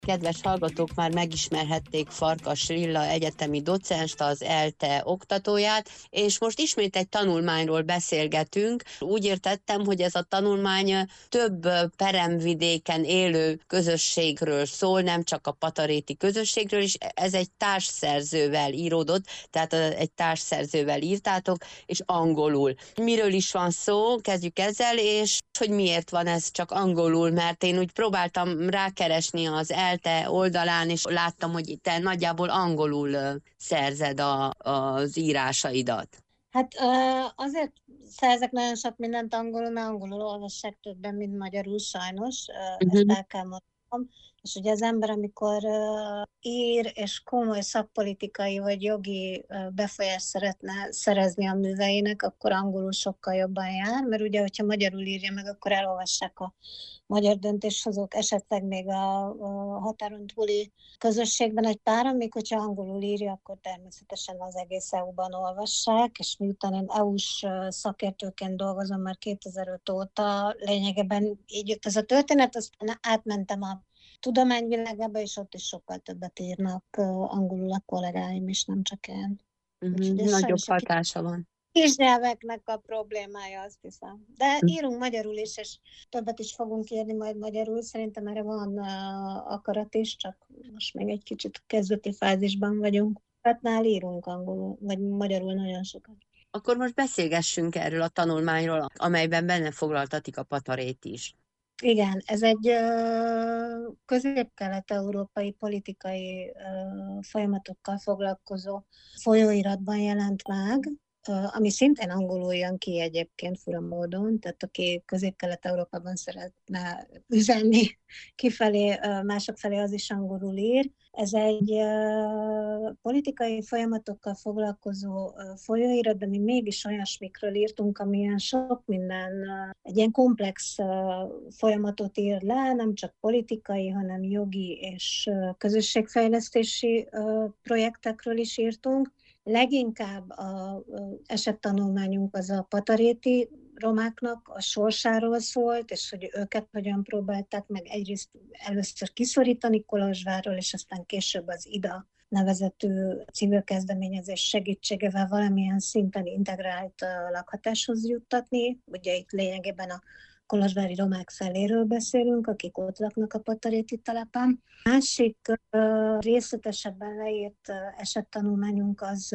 Kedves hallgatók, már megismerhették Farkas Lilla egyetemi docenst, az ELTE oktatóját, és most ismét egy tanulmányról beszélgetünk. Úgy értettem, hogy ez a tanulmány több peremvidéken élő közösségről szól, nem csak a pataréti közösségről, és ez egy társszerzővel íródott, tehát egy társszerzővel írtátok, és angolul. Miről is van szó? Kezdjük ezzel, és hogy miért van ez csak angolul, mert én úgy próbáltam rákeresni az ELTE oldalán, és láttam, hogy te nagyjából angolul szerzed az írásaidat. Hát azért szerzek nagyon sok mindent angolul, mert angolul olvassák többen, mint magyarul sajnos, ezt el kell mondanom. És ugye az ember, amikor ír és komoly szakpolitikai vagy jogi befolyást szeretne szerezni a műveinek, akkor angolul sokkal jobban jár, mert ugye, hogyha magyarul írja meg, akkor elolvassák a magyar döntéshozók, esetleg még a határon túli közösségben egy páran, még hogyha angolul írja, akkor természetesen az egész EU-ban olvassák, és miután én EU-s szakértőként dolgozom már 2005 óta, lényegében így jött ez a történet, aztán átmentem a tudományvilágába, és ott is sokkal többet írnak angolul a kollégáim, és nem csak én. Nagyobb hatása van. Kisnyelveknek a problémája, azt hiszem. De írunk magyarul is, és többet is fogunk írni majd magyarul. Szerintem erre van akarat is, csak most még egy kicsit kezdeti fázisban vagyunk. Hát írunk angolul, vagy magyarul nagyon sokat. Akkor most beszélgessünk erről a tanulmányról, amelyben benne foglaltatik a patarét is. Igen, ez egy közép-kelet-európai politikai folyamatokkal foglalkozó folyóiratban jelent meg, ami szintén angolul jön ki egyébként fura módon, tehát aki Közép-Kelet-Európában szeretne üzenni kifelé, mások felé, az is angolul ír. Ez egy politikai folyamatokkal foglalkozó folyóirat, de mi mégis olyasmikről írtunk, amilyen sok minden, egy ilyen komplex folyamatot ír le, nem csak politikai, hanem jogi és közösségfejlesztési projektekről is írtunk. Leginkább az esettanulmányunk az a pataréti romáknak a sorsáról szólt, és hogy őket hogyan próbálták meg egyrészt először kiszorítani Kolozsvárról, és aztán később az IDA nevezetű civil kezdeményezés segítségevel valamilyen szinten integrált lakhatáshoz juttatni. Ugye itt lényegében a kolozsvári romák feléről beszélünk, akik ott laknak a pataréti telepen. Másik részletesebben leírt esettanulmányunk az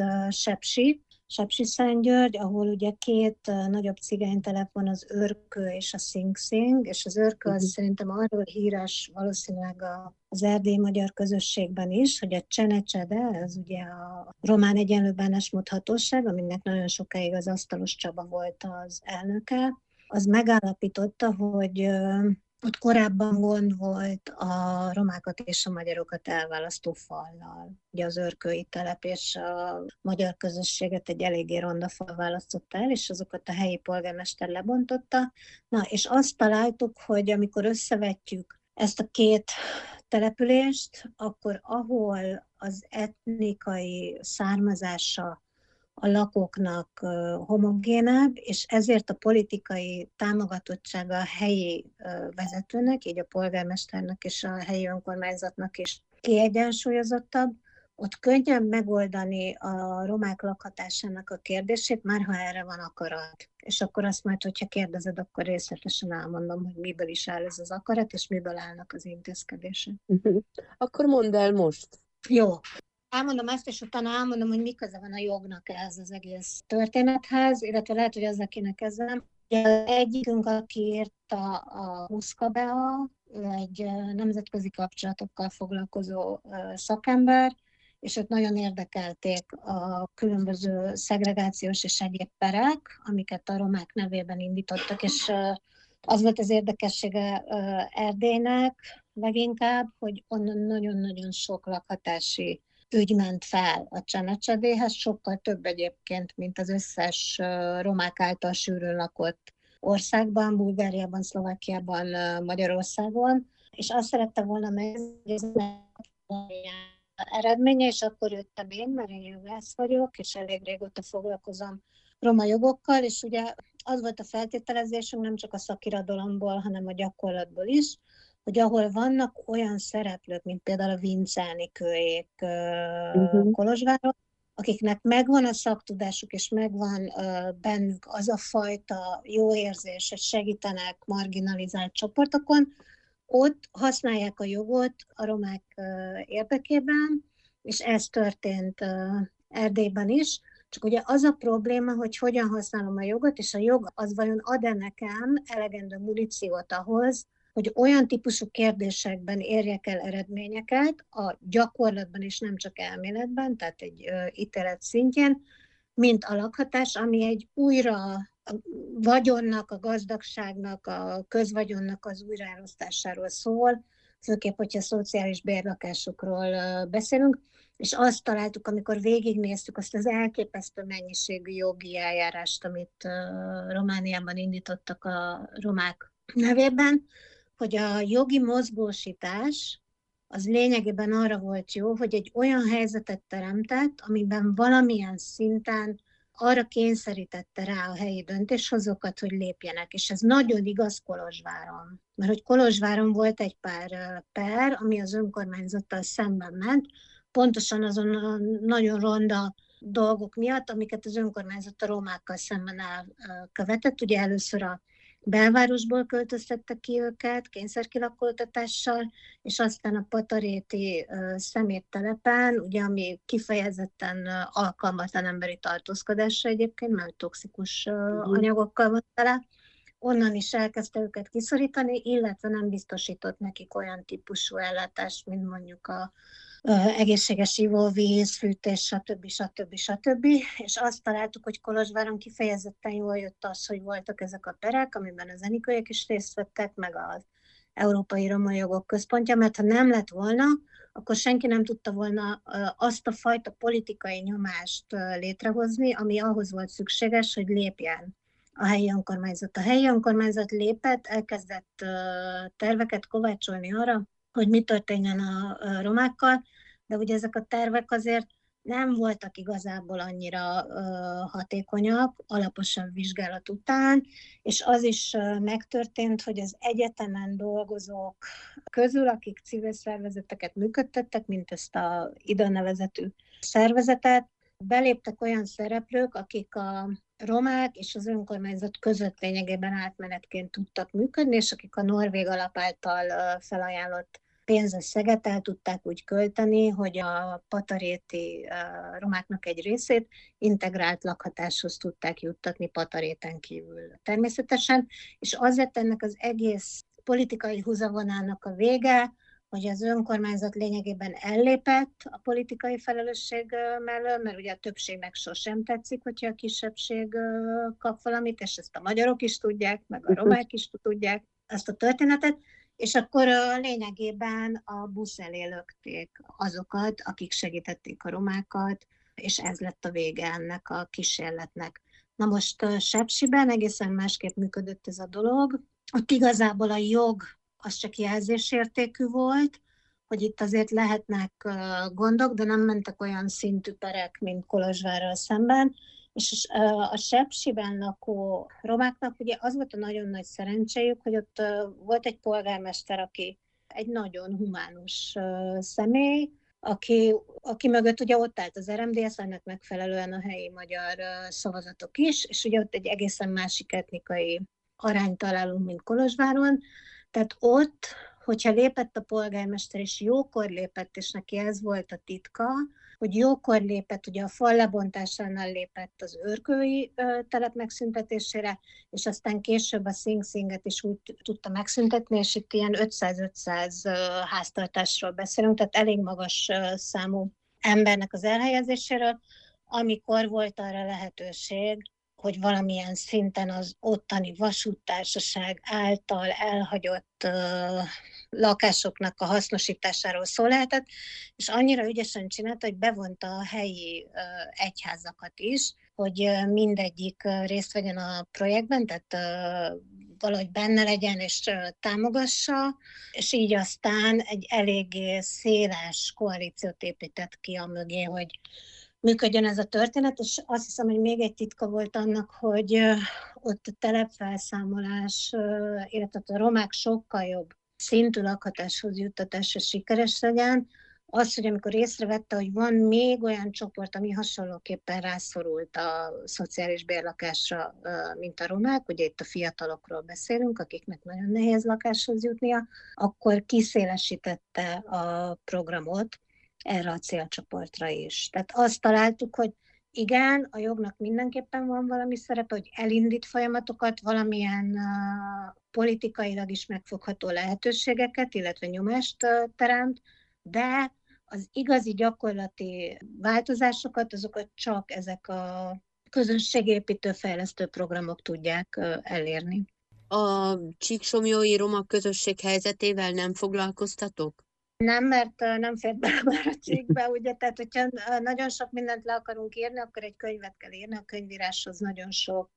Sepsiszentgyörgy, ahol ugye két nagyobb cigánytelep van, az Örkő és a Sing-Sing, és az Örkő az szerintem arról híres valószínűleg az erdélyi magyar közösségben is, hogy a Csenecsede, ez ugye a román egyenlő bánásmód hatóság, aminek nagyon sokáig az Asztalos Csaba volt az elnöke, az megállapította, hogy ott korábban gond volt a romákat és a magyarokat elválasztó fallal. Ugye az örkői telep és a magyar közösséget egy eléggé ronda fal választotta el, és azokat a helyi polgármester lebontotta. Na, és azt találtuk, hogy amikor összevetjük ezt a két települést, akkor ahol az etnikai származása a lakóknak homogénebb, és ezért a politikai támogatottsága a helyi vezetőnek, így a polgármesternek és a helyi önkormányzatnak is kiegyensúlyozottabb, ott könnyebb megoldani a romák lakhatásának a kérdését, már ha erre van akarat. És akkor azt majd, hogyha kérdezed, akkor részletesen elmondom, hogy miből is áll ez az akarat, és miből állnak az intézkedések. Akkor mondd el most. Jó. Elmondom ezt, és utána elmondom, hogy mi köze van a jognak ehhez az egész történethez, illetve lehet, hogy azzal kéne kezdem. Egyikünk, aki írta a Huszkabea, ő egy nemzetközi kapcsolatokkal foglalkozó szakember, és őt nagyon érdekelték a különböző szegregációs és egyéb perek, amiket a romák nevében indítottak, és az volt az érdekessége Erdélynek leginkább, hogy onnan nagyon-nagyon sok lakhatási ügy ment fel a Csenecsedéhez, sokkal több egyébként, mint az összes romák által sűrűn lakott országban, Bulgáriában, Szlovákiában, Magyarországon, és azt szerette volna meg, hogy ez eredménye, és akkor jöttem én, mert én jogász vagyok, és elég régóta foglalkozom roma jogokkal, és ugye az volt a feltételezésünk nem csak a szakirodalomból, hanem a gyakorlatból is, hogy ahol vannak olyan szereplők, mint például a Vincelnikőék Uh-huh. Kolozsváron, akiknek megvan a szaktudásuk, és megvan bennük az a fajta jó érzés, hogy segítenek marginalizált csoportokon, ott használják a jogot a romák érdekében, és ez történt Erdélyben is. Csak ugye az a probléma, hogy hogyan használom a jogot, és a jog az vajon ad-e nekem elegendő muníciót ahhoz, hogy olyan típusú kérdésekben érjek el eredményeket, a gyakorlatban és nem csak elméletben, tehát egy ítélet szintjén, mint a lakhatás, ami egy újra a vagyonnak, a gazdagságnak, a közvagyonnak az újraelosztásáról szól, főképp, hogyha szociális bérlakásokról beszélünk, és azt találtuk, amikor végignéztük azt az elképesztő mennyiségű jogi eljárást, amit Romániában indítottak a romák nevében, hogy a jogi mozgósítás az lényegében arra volt jó, hogy egy olyan helyzetet teremtett, amiben valamilyen szinten arra kényszerítette rá a helyi döntéshozókat, hogy lépjenek. És ez nagyon igaz Kolozsváron. Mert hogy Kolozsváron volt egy pár per, ami az önkormányzattal szemben ment, pontosan azon a nagyon ronda dolgok miatt, amiket az önkormányzat a romákkal szemben elkövetett. Ugye először a belvárosból költöztettek ki őket kényszerkilakoltatással, és aztán a pataréti szeméttelepen, ugye, ami kifejezetten alkalmatlan emberi tartózkodásra egyébként, mert toxikus anyagokkal van tele, onnan is elkezdte őket kiszorítani, illetve nem biztosított nekik olyan típusú ellátást, mint mondjuk a egészséges ivóvíz, fűtés, stb. És azt találtuk, hogy Kolozsváron kifejezetten jól jött az, hogy voltak ezek a perek, amiben az enikőek is részt vettek, meg az Európai Roma Jogok Központja, mert ha nem lett volna, akkor senki nem tudta volna azt a fajta politikai nyomást létrehozni, ami ahhoz volt szükséges, hogy lépjen a helyi önkormányzat. A helyi önkormányzat lépett, elkezdett terveket kovácsolni arra, hogy mi történjen a romákkal, de ugye ezek a tervek azért nem voltak igazából annyira hatékonyak, alaposabb vizsgálat után, és az is megtörtént, hogy az egyetemen dolgozók közül, akik civil szervezeteket működtettek, mint ezt a IDA nevezetű szervezetet, beléptek olyan szereplők, akik a romák és az önkormányzat között lényegében átmenetként tudtak működni, és akik a norvég alap által felajánlott pénzösszeget el tudták úgy költeni, hogy a pataréti romáknak egy részét integrált lakhatáshoz tudták juttatni Pataréten kívül természetesen, és az lett ennek az egész politikai húzavonának a vége, hogy az önkormányzat lényegében ellépett a politikai felelősség mellől, mert ugye a többségnek sosem tetszik, hogyha a kisebbség kap valamit, és ezt a magyarok is tudják, meg a romák is tudják ezt a történetet, és akkor lényegében a busz elé lökték azokat, akik segítették a romákat, és ez lett a vége ennek a kísérletnek. Na most Sepsiben egészen másképp működött ez a dolog. Ott igazából a jog az csak jelzésértékű volt, hogy itt azért lehetnek gondok, de nem mentek olyan szintű perek, mint Kolozsvárral szemben. És a Sepsiben lakó romáknak ugye az volt a nagyon nagy szerencséjük, hogy ott volt egy polgármester, aki egy nagyon humánus személy, aki mögött ugye ott állt az RMDSZ, ennek megfelelően a helyi magyar szavazatok is, és ugye ott egy egészen másik etnikai arányt találunk, mint Kolozsváron. Tehát ott, hogyha lépett a polgármester, és jókor lépett, és neki ez volt a titka, hogy jókor lépett, ugye a fal lebontásánál lépett az őrkői telep megszüntetésére, és aztán később a Sing Singet is úgy tudta megszüntetni, és itt ilyen 500-500 háztartásról beszélünk, tehát elég magas számú embernek az elhelyezéséről, amikor volt arra lehetőség, hogy valamilyen szinten az ottani vasúttársaság által elhagyott lakásoknak a hasznosításáról szó lehetett, és annyira ügyesen csinálta, hogy bevonta a helyi egyházakat is, hogy mindegyik részt vegyen a projektben, tehát valahogy benne legyen és támogassa, és így aztán egy eléggé széles koalíciót épített ki a mögé, hogy működjön ez a történet, és azt hiszem, hogy még egy titka volt annak, hogy ott a telepfelszámolás, illetve a romák sokkal jobb szintű lakhatáshoz juttatása sikeres legyen, az, hogy amikor észrevette, hogy van még olyan csoport, ami hasonlóképpen rászorult a szociális bérlakásra, mint a romák, ugye itt a fiatalokról beszélünk, akiknek nagyon nehéz lakáshoz jutnia, akkor kiszélesítette a programot erre a célcsoportra is. Tehát azt találtuk, hogy igen, a jognak mindenképpen van valami szerepe, hogy elindít folyamatokat, valamilyen politikailag is megfogható lehetőségeket, illetve nyomást teremt, de az igazi gyakorlati változásokat, azokat csak ezek a közösségépítő fejlesztő programok tudják elérni. A csíksomlyói roma közösség helyzetével nem foglalkoztatok? Nem, mert nem fér bele már a cikkbe, ugye, tehát hogyha nagyon sok mindent le akarunk írni, akkor egy könyvet kell írni, a könyvíráshoz nagyon sok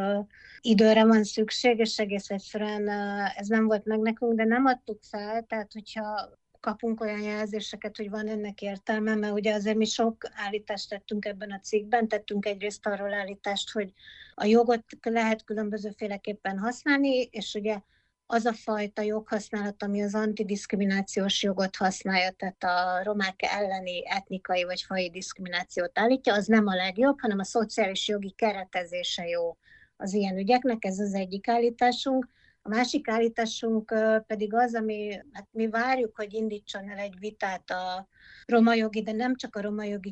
időre van szükség, és egész egyszerűen ez nem volt meg nekünk, de nem adtuk fel, tehát hogyha kapunk olyan jelzéseket, hogy van ennek értelme, mert ugye azért mi sok állítást tettünk ebben a cikkben, tettünk egyrészt arról állítást, hogy a jogot lehet különbözőféleképpen használni, és ugye az a fajta joghasználat, ami az antidiszkriminációs jogot használja, tehát a romák elleni etnikai vagy faji diszkriminációt állítja, az nem a legjobb, hanem a szociális jogi keretezése jó az ilyen ügyeknek, ez az egyik állításunk. A másik állításunk pedig az, ami, hát mi várjuk, hogy indítson el egy vitát a roma jogi, de nem csak a roma jogi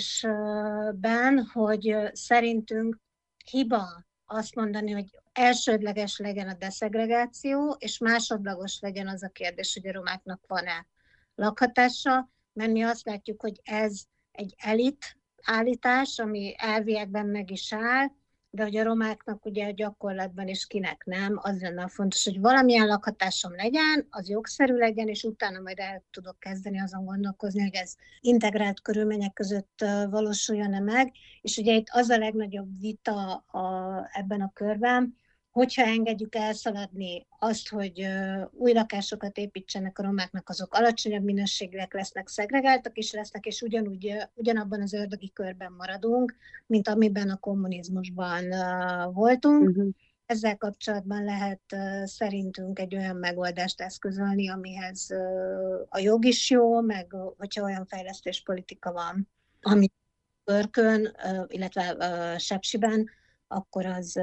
kérdésben, hogy szerintünk hiba azt mondani, hogy elsődleges legyen a deszegregáció, és másodlagos legyen az a kérdés, hogy a romáknak van-e lakhatása, mert mi azt látjuk, hogy ez egy elit állítás, ami elviekben meg is áll, de hogy a romáknak ugye a gyakorlatban is kinek nem, az lenne a fontos, hogy valamilyen lakhatásom legyen, az jogszerű legyen, és utána majd el tudok kezdeni azon gondolkozni, hogy ez integrált körülmények között valósuljon-e meg, és ugye itt az a legnagyobb vita ebben a körben, hogyha engedjük elszaladni azt, hogy új lakásokat építsenek a romáknak, azok alacsonyabb minőségűek lesznek, szegregáltak is lesznek, és ugyanabban az ördögi körben maradunk, mint amiben a kommunizmusban voltunk. Uh-huh. Ezzel kapcsolatban lehet szerintünk egy olyan megoldást eszközölni, amihez a jog is jó, meg hogyha olyan fejlesztéspolitika van, ami Örkön, illetve Sepsiben, akkor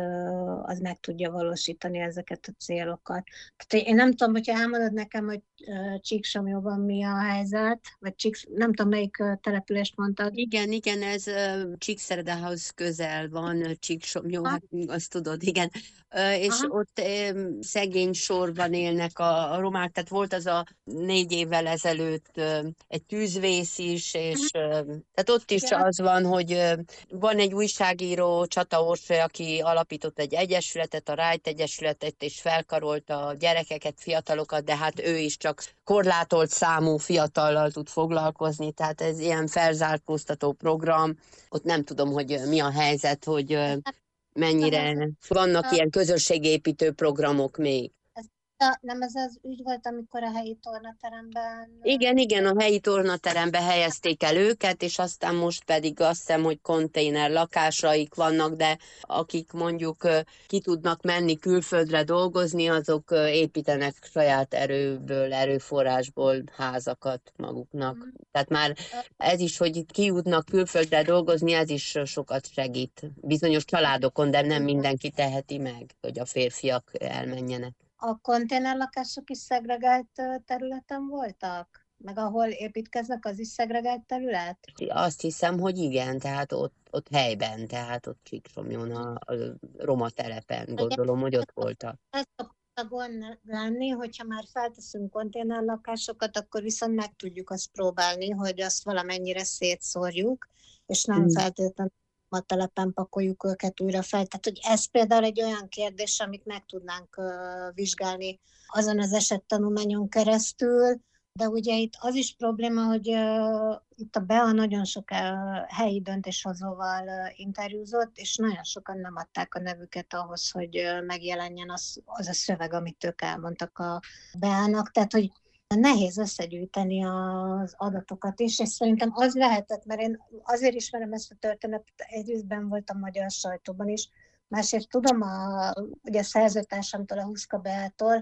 az meg tudja valósítani ezeket a célokat. Tehát én nem tudom, hogyha elmondod nekem, hogy Csíksomlyóban mi a helyzet, vagy nem tudom, melyik települést mondtad. Igen, ez Csíkszeredehoz közel van, Csíksomlyó, hát azt tudod, igen. És ott szegény sorban élnek a romák, tehát volt az a 4 évvel ezelőtt egy tűzvész is, és tehát ott is az van, hogy van egy újságíró, Csata Orsolya, aki alapított egy egyesületet, a Rájt Egyesületet, és felkarolta a gyerekeket, fiatalokat, de hát ő is csak korlátolt számú fiatallal tud foglalkozni, tehát ez ilyen felzárkóztató program. Ott nem tudom, hogy mi a helyzet, hogy mennyire vannak ilyen közösségépítő programok még. Nem ez az ügy volt, amikor a helyi tornateremben... Igen, a helyi tornaterembe helyezték el őket, és aztán most pedig azt hiszem, hogy konténer lakásaik vannak, de akik mondjuk ki tudnak menni külföldre dolgozni, azok építenek saját erőforrásból házakat maguknak. Tehát már ez is, hogy ki jutnak külföldre dolgozni, ez is sokat segít bizonyos családokon, de nem mindenki teheti meg, hogy a férfiak elmenjenek. A konténerlakások is szegregált területen voltak? Meg ahol építkeznek, az is szegregált terület? Azt hiszem, hogy igen, tehát ott helyben, tehát ott Csíksomlyon a roma telepen, gondolom, hogy ott voltak. Ez a gond lenni, hogyha már felteszünk konténerlakásokat, akkor viszont meg tudjuk azt próbálni, hogy azt valamennyire szétszórjuk, és nem feltétlenül a telepen pakoljuk őket újra fel. Tehát, hogy ez például egy olyan kérdés, amit meg tudnánk vizsgálni azon az esettanulmányon keresztül, de ugye itt az is probléma, hogy itt a BEA nagyon sok helyi döntéshozóval interjúzott, és nagyon sokan nem adták a nevüket ahhoz, hogy megjelenjen az a szöveg, amit ők elmondtak a BEA-nak. Tehát, hogy nehéz összegyűjteni az adatokat is, és szerintem az lehetett, mert én azért ismerem ezt a történetet, egyrésztben voltam magyar sajtóban is, másrészt tudom ugye a szerzőtársamtól, a Huszka Beától,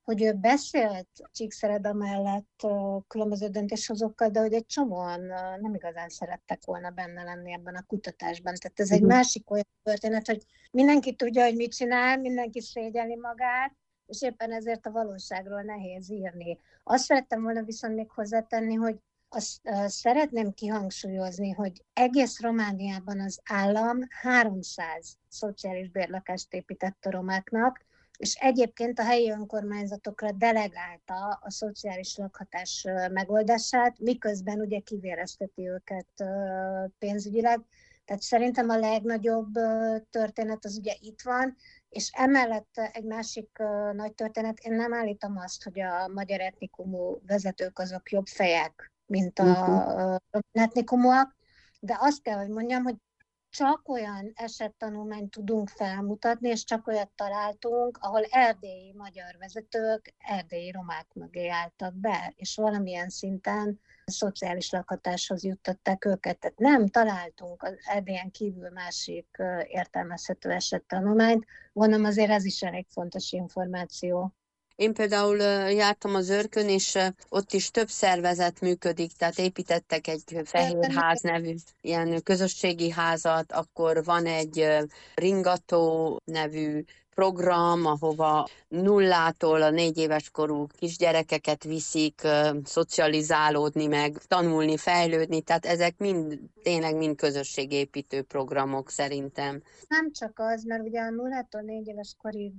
hogy ő beszélt Csíkszereda mellett különböző döntéshozókkal, de hogy egy csomóan nem igazán szerettek volna benne lenni ebben a kutatásban. Tehát ez egy másik olyan történet, hogy mindenki tudja, hogy mit csinál, mindenki szégyeli magát, és éppen ezért a valóságról nehéz írni. Azt szerettem volna viszont még hozzátenni, hogy azt szeretném kihangsúlyozni, hogy egész Romániában az állam 300 szociális bérlakást épített a romáknak, és egyébként a helyi önkormányzatokra delegálta a szociális lakhatás megoldását, miközben ugye kivérezteti őket pénzügyileg. Tehát szerintem a legnagyobb történet az ugye itt van, és emellett egy másik nagy történet, én nem állítom azt, hogy a magyar etnikumú vezetők azok jobb fejek, mint a etnikumúak, de azt kell, hogy mondjam, hogy csak olyan esettanulmányt tudunk felmutatni, és csak olyat találtunk, ahol erdélyi magyar vezetők erdélyi romák mögé álltak be, és valamilyen szinten szociális lakhatáshoz juttatták őket. Tehát nem találtunk az erdélyen kívül másik értelmezhető esettanulmányt. Gondolom azért ez is elég fontos információ. Én például jártam az Örkön, és ott is több szervezet működik, tehát építettek egy Fehérház nevű ilyen közösségi házat, akkor van egy Ringató nevű program, ahova 0-tól a 4 éves korú kisgyerekeket viszik szocializálódni, meg tanulni, fejlődni, tehát ezek tényleg mind közösségépítő programok szerintem. Nem csak az, mert ugye a 0-tól 4 éves korig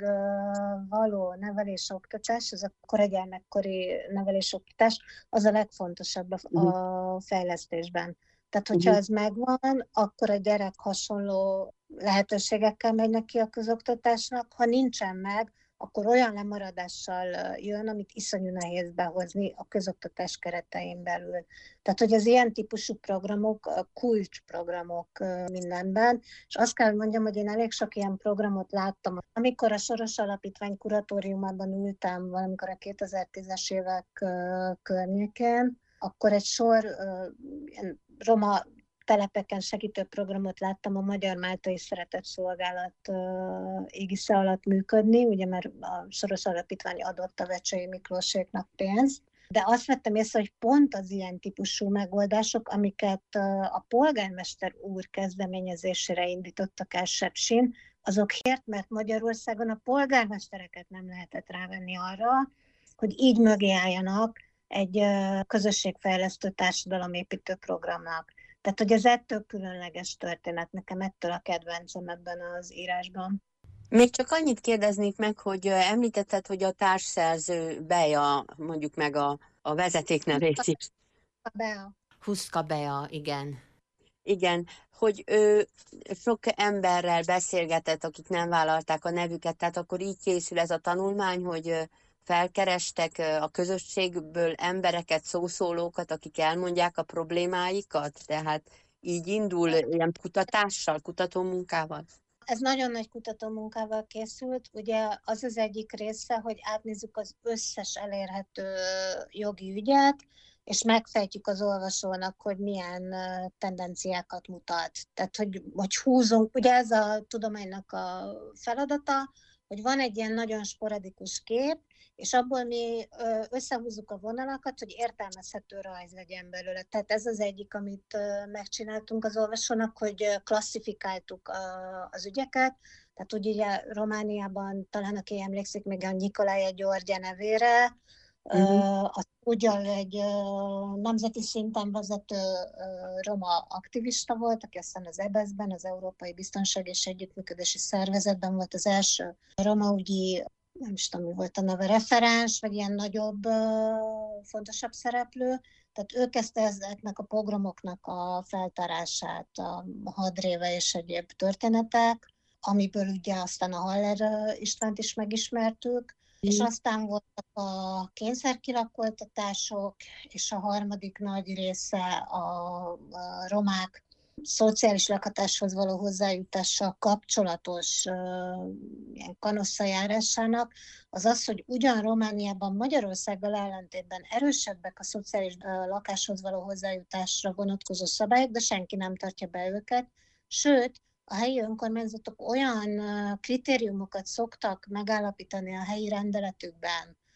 való nevelés-oktatás, az a koragyermekkori nevelés-oktatás, az a legfontosabb a fejlesztésben. Tehát, hogyha ez megvan, akkor a gyerek hasonló lehetőségekkel megy neki a közoktatásnak. Ha nincsen meg, akkor olyan lemaradással jön, amit iszonyú nehéz behozni a közoktatás keretein belül. Tehát, hogy az ilyen típusú programok, kulcsprogramok mindenben, és azt kell mondjam, hogy én elég sok ilyen programot láttam. Amikor a Soros Alapítvány kuratóriumában ültem, valamikor a 2010-es évek környékén, akkor egy sor roma telepeken segítő programot láttam a Magyar Máltai Szeretetszolgálat égisze alatt működni, ugye mert a Soros Alapítvány adott a Vecsei Miklóséknak pénzt, de azt vettem észre, hogy pont az ilyen típusú megoldások, amiket a polgármester úr kezdeményezésére indítottak el Sepsin, azok hért, mert Magyarországon a polgármestereket nem lehetett rávenni arra, hogy így mögé álljanak egy közösségfejlesztő társadalomépítő programnak. Tehát, hogy ez ettől különleges történet, nekem ettől a kedvencem ebben az írásban. Még csak annyit kérdeznék meg, hogy említetted, hogy a társszerző Bea, mondjuk meg a vezetéknevét is. Huszka Bea, igen. Igen, hogy ő sok emberrel beszélgetett, akik nem vállalták a nevüket, tehát akkor így készül ez a tanulmány, hogy felkerestek a közösségből embereket, szószólókat, akik elmondják a problémáikat, tehát így indul ilyen kutatással, kutatómunkával? Ez nagyon nagy kutatómunkával készült. Ugye az az egyik része, hogy átnézzük az összes elérhető jogi ügyet, és megfejtjük az olvasónak, hogy milyen tendenciákat mutat. Tehát, hogy húzunk, ugye ez a tudománynak a feladata, hogy van egy ilyen nagyon sporadikus kép, és abból mi összehúzzuk a vonalakat, hogy értelmezhető rajz legyen belőle. Tehát ez az egyik, amit megcsináltunk az olvasónak, hogy klasszifikáltuk az ügyeket. Tehát úgy ugye Romániában, talán aki emlékszik még a Nicolae György nevére, az ugyan egy nemzeti szinten vezető roma aktivista volt, aki aztán az EBESZ-ben, az Európai Biztonság és Együttműködési Szervezetben volt az első romaügyi, nem is tudom, mi volt a neve, referens, vagy ilyen nagyobb, fontosabb szereplő. Tehát ő kezdte ezeknek a pogromoknak a feltárását, a hadréve és egyéb történetek, amiből ugye aztán a Haller Istvánt is megismertük, és aztán voltak a kényszerkilakoltatások, és a harmadik nagy része a romák szociális lakhatáshoz való hozzájutással kapcsolatos ilyen kanosszajárásának, az az, hogy ugyan Romániában Magyarországgal ellentétben erősebbek a szociális lakáshoz való hozzájutásra vonatkozó szabályok, de senki nem tartja be őket, sőt, a helyi önkormányzatok olyan kritériumokat szoktak megállapítani a helyi rendeletükben,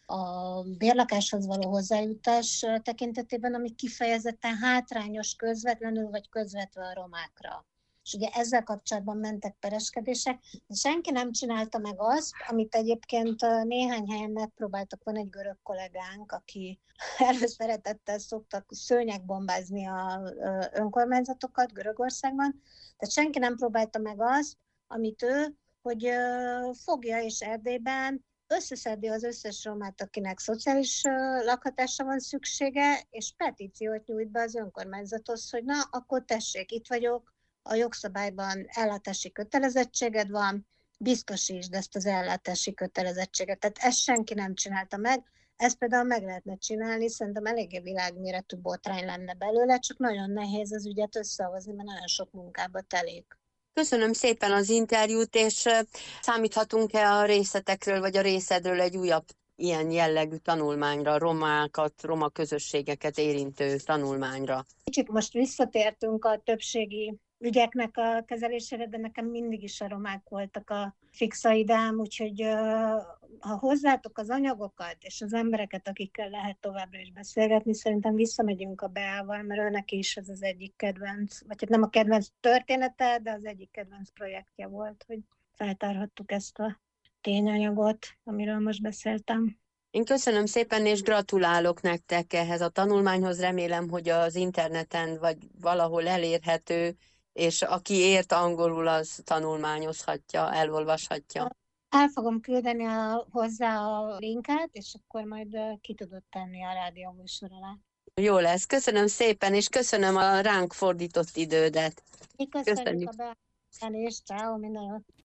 a bérlakáshoz való hozzájutás tekintetében, ami kifejezetten hátrányos közvetlenül vagy közvetve a romákra. És ugye ezzel kapcsolatban mentek pereskedések, de senki nem csinálta meg azt, amit egyébként néhány helyen megpróbáltak. Van egy görög kollégánk, aki előszeretettel szoktak szőnyegbombázni az önkormányzatokat Görögországban, tehát senki nem próbálta meg azt, amit ő, hogy fogja és Erdélyben összeszedi az összes romát, akinek szociális lakhatásra van szüksége, és petíciót nyújt be az önkormányzathoz, hogy na, akkor tessék, itt vagyok, a jogszabályban ellátási kötelezettséged van, biztosítsd ezt az ellátási kötelezettséget. Tehát ezt senki nem csinálta meg, ezt például meg lehetne csinálni, szerintem eléggé világméretű botrány lenne belőle, csak nagyon nehéz az ügyet összehozni, mert nagyon sok munkába telik. Köszönöm szépen az interjút, és számíthatunk-e a részletekről, vagy a részedről egy újabb ilyen jellegű tanulmányra, roma közösségeket érintő tanulmányra? Kicsit most visszatértünk a többségi ügyeknek a kezelésére, de nekem mindig is a romák voltak a fixaidám, úgyhogy ha hozzátok az anyagokat és az embereket, akikkel lehet továbbra is beszélgetni, szerintem visszamegyünk a Beával, mert őnek is ez az egyik kedvenc, vagy hát nem a kedvenc története, de az egyik kedvenc projektje volt, hogy feltárhattuk ezt a tényanyagot, amiről most beszéltem. Én köszönöm szépen, és gratulálok nektek ehhez a tanulmányhoz. Remélem, hogy az interneten vagy valahol elérhető, és aki ért angolul, az tanulmányozhatja, elolvashatja. El fogom küldeni hozzá a linket, és akkor majd ki tudod tenni a rádió műsor alá. Jó lesz. Köszönöm szépen, és köszönöm a ránk fordított idődet. Mi köszönjük a beállítást, és ciao, minden jót.